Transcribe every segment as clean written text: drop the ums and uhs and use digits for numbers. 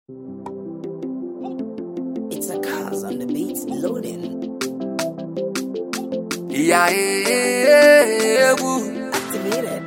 It's a cause on the beats loading. Yeah, Activated.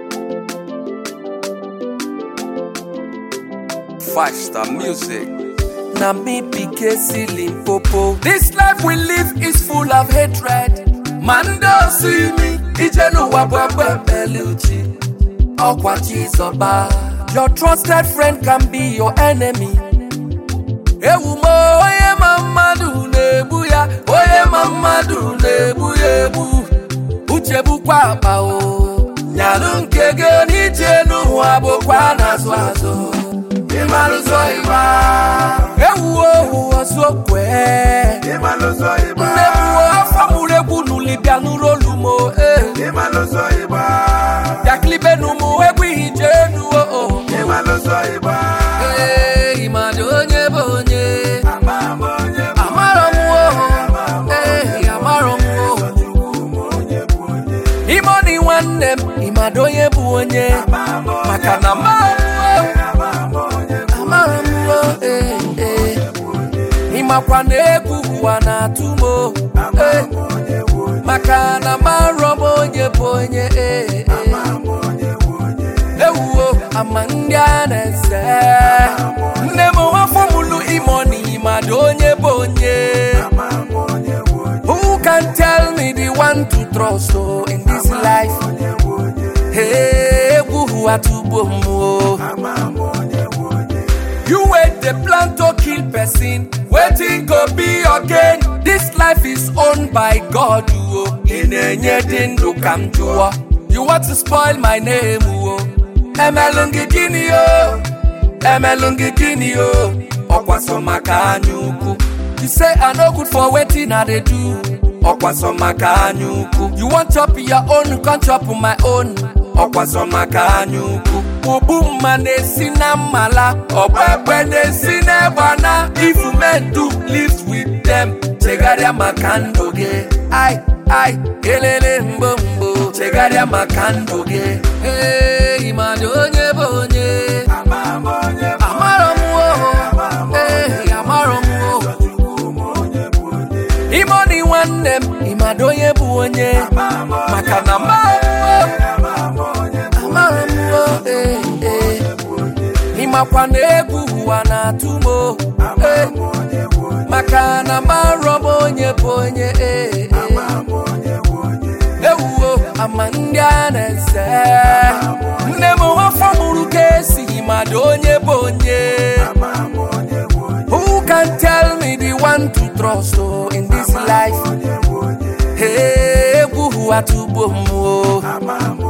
5-star music. Na me PK ceiling popo. This life we live is full of hatred. Man don't see me. Ijenu wabwabwe beluchi. Okwa chizoba. Your trusted friend can be your enemy. Ewumo oye mamadu nebu ya. Oye mamadu nebu yebu. Uchebu kwa apa o. Nyalu nkege nijenu wabo kwa nazwazo. Imaluzo iba. Ewu osokwe. Imaluzo iba. Nebu afamure bunu libya nurolumo. Imaluzo iba. Yaklibe numu egwi hijenu o. Imaluzo iba. Imadonye bonye. Amamonye. Amaromu amaromu. Imoni wanem. Imadonye bonye. Makana Imakwane kuwa na tumo Makana marobo nye ponye Ewo amandia nese Nemo wafomulu imoni imadonye bonye Who can tell me the one to trust in this life? Hey, who atubomo You wait the plan to kill person, waiting go be again. This life is owned by God. You want to spoil my name. You say I no good for waiting, I they do. You want chop your own, can't chop my own. Ubuma nesina mala, obebe nesina bana. If men do live with them, chegaria makandoge. Ay, elele mbombo, chegaria makandoge. Hey, imadonye bonye, amaromu, hey, amaromu. Imoni wanem, imadonye bonye, makana Imakwane kuwa na tumo Makana marobo nye ponye Ewo amandia nese Nemo wafamuru kesi imadonye bonye Who can tell me the one to trust in this life? Hey, kuhu atubomo